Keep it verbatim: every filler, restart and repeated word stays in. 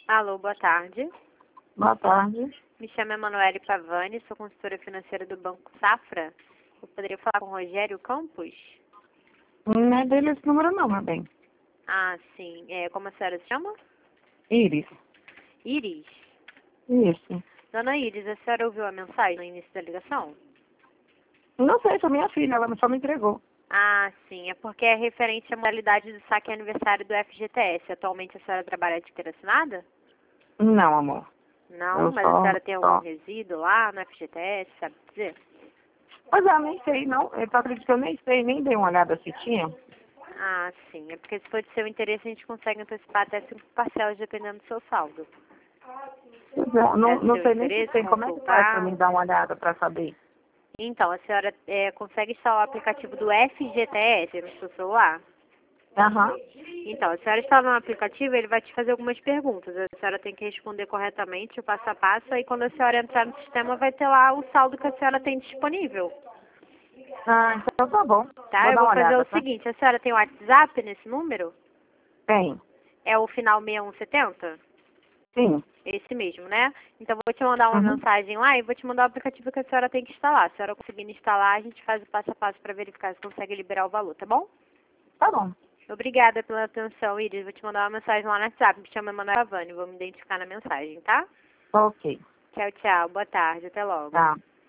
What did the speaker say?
Alô, boa tarde. Boa tarde. Me chamo Emanuele Pavani, sou consultora financeira do Banco Safra. Eu poderia falar com o Rogério Campos? Não é dele esse número não, meu bem. Ah, sim. É, como a senhora se chama? Iris. Iris. Isso. Dona Iris, a senhora ouviu a mensagem no início da ligação? Não sei, sou minha filha, ela só me entregou. Ah, sim. É porque é referente à modalidade do saque aniversário do F G T S. Atualmente a senhora trabalha de carteira assinada? Não, amor. Não, Eu mas a só, senhora tem algum só... resíduo lá no F G T S, sabe dizer? Pois é, nem sei, não. Eu tô acreditando que eu nem sei, nem dei uma olhada se tinha. Ah, sim. É porque se for de seu interesse, a gente consegue antecipar até cinco parcelas, dependendo do seu saldo. Pois é, É não, do não seu sei nem se interesse tem. Como é que faz pra consultar? mim dar uma olhada pra saber? Então, a senhora é, consegue instalar o aplicativo do F G T S no seu celular? Aham. Então, a senhora instala no aplicativo, ele vai te fazer algumas perguntas. A senhora tem que responder corretamente, o passo a passo, aí quando a senhora entrar no sistema, vai ter lá o saldo que a senhora tem disponível. Ah, então tá bom. Tá? Vou Eu dar vou uma fazer olhada, o tá? seguinte, a senhora tem o WhatsApp nesse número? Tem. É o final seis um sete zero? Sim. Esse mesmo, né? Então, vou te mandar uma Uhum. mensagem lá e vou te mandar o aplicativo que a senhora tem que instalar. Se a senhora conseguindo instalar, a gente faz o passo a passo para verificar se consegue liberar o valor, tá bom? Tá bom. Obrigada pela atenção, Iris. Vou te mandar uma mensagem lá no WhatsApp. Me chama Emanuela Pavani. Vou me identificar na mensagem, tá? Ok. Tchau, tchau. Boa tarde. Até logo. Tá.